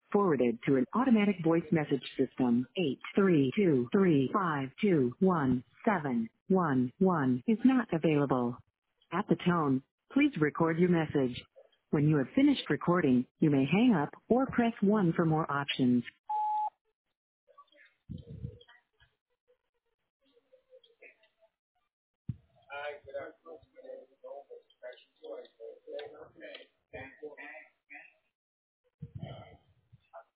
Forwarded to an automatic voice message system. 83235217111 is not available. At the tone, please record your message. When you have finished recording, you may hang up or press 1 for more options.